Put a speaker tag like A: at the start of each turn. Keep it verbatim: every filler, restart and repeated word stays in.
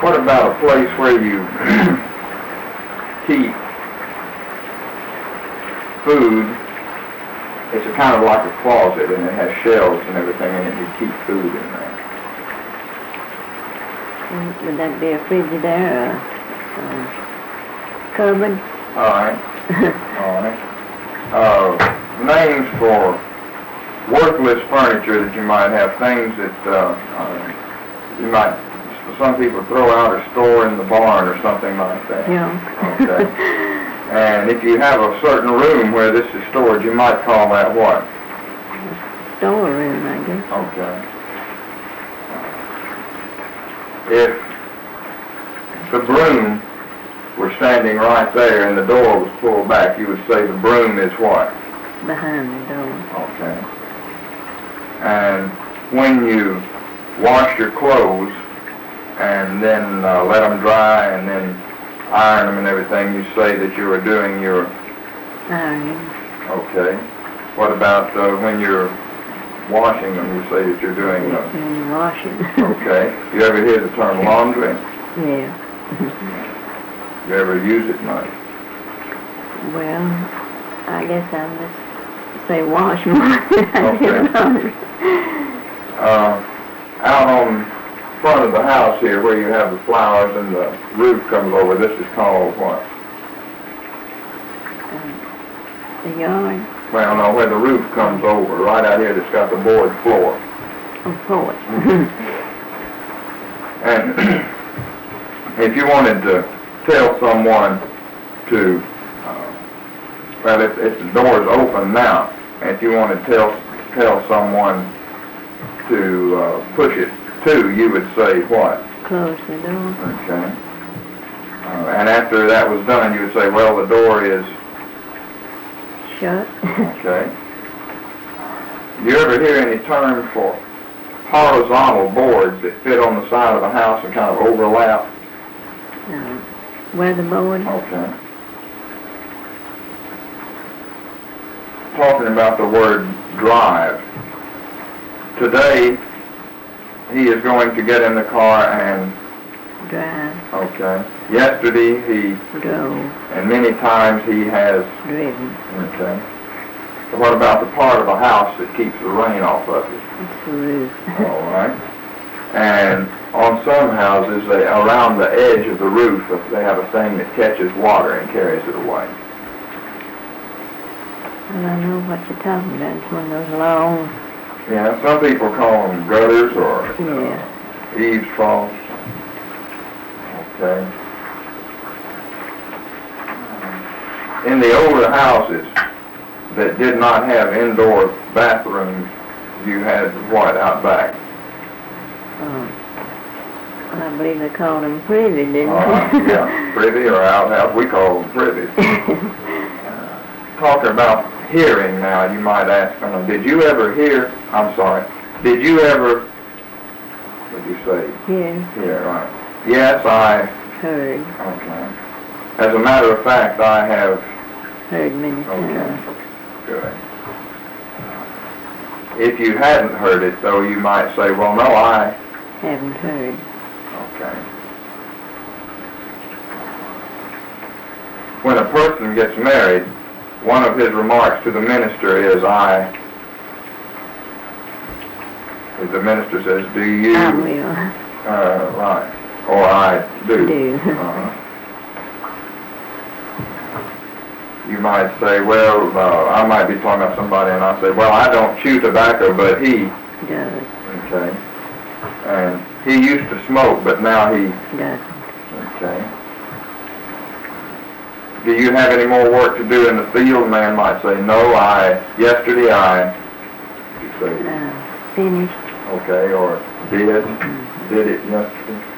A: what about a place where you keep food? It's a kind of like a closet, and it has shelves and everything in it. You keep food in there.
B: Would that be a frigidaire or a cupboard?
A: All right. All right. Uh, names for worthless furniture that you might have, things that uh, uh, you might, some people throw out or store in the barn or something like that.
B: Yeah.
A: Okay. And if you have a certain room where this is stored, you might call that what?
B: Storeroom, I guess.
A: Okay. If the broom were standing right there and the door was pulled back, you would say the broom is what?
B: Behind the door.
A: Okay. And when you wash your clothes and then uh, let them dry and then iron them and everything, you say that you are doing your...
B: Ironing.
A: Okay. What about uh, when you're washing them, you say that you're doing... Uh,
B: when you're washing.
A: Okay. You ever hear the term laundry?
B: Yeah.
A: You ever use it much?
B: Well, I guess I'll just say wash more.
A: Okay. uh, out on front of the house here where you have the flowers and the roof comes over, this is called what?
B: Uh, the yard?
A: Well, no, where the roof comes over, right out here that's got the board floor.
B: Oh, porch.
A: And if you wanted to tell someone to, uh, well, if, if the door's open now, and if you want to tell, tell someone to uh, push it to, you would say what?
B: Close the door.
A: Okay. Uh, and after that was done, you would say, well, the door is...
B: Shut.
A: Okay. Do you ever hear any term for horizontal boards that fit on the side of the house and kind of overlap?
B: Uh, weatherboard.
A: Okay. Talking about the word drive. Today, he is going to get in the car and...
B: Drive.
A: Okay. Yesterday, he...
B: Drove.
A: And many times he has...
B: Driven.
A: Okay. So what about the part of the house that keeps the rain off of it?
B: It's the roof.
A: All right. And on some houses, they, around the edge of the roof, they have a thing that catches water and carries it away.
B: Well, I know what you're talking about. It's one of those long...
A: Yeah, some people call them gutters or
B: Yeah.
A: uh, eaves troughs. Okay. In the older houses that did not have indoor bathrooms, you had what out back?
B: Um, I believe they called them privy, didn't
A: Uh,
B: they?
A: yeah, privy or outhouse. We call them privies. uh, talking about hearing now, you might ask them, did you ever hear, I'm sorry, did you ever, what did you say?
B: Yes.
A: Hear, right. Yes, I...
B: Heard.
A: Okay. As a matter of fact, I have...
B: Heard many
A: Okay.
B: times.
A: Good. If you hadn't heard it, though, you might say, well, no, I...
B: Haven't heard.
A: Okay. When a person gets married, one of his remarks to the minister is, I... The minister says, do you...
B: I will.
A: Uh, right. Or I do.
B: Do.
A: Uh-huh. You might say, well, uh, I might be talking about somebody, and I say, well, I don't chew tobacco, but he
B: Does.
A: Okay. And he used to smoke, but now he
B: Doesn't.
A: Okay. Do you have any more work to do in the field? Man might say, no, I yesterday I you say
B: Uh, finished.
A: okay, or did mm-hmm. did it yesterday.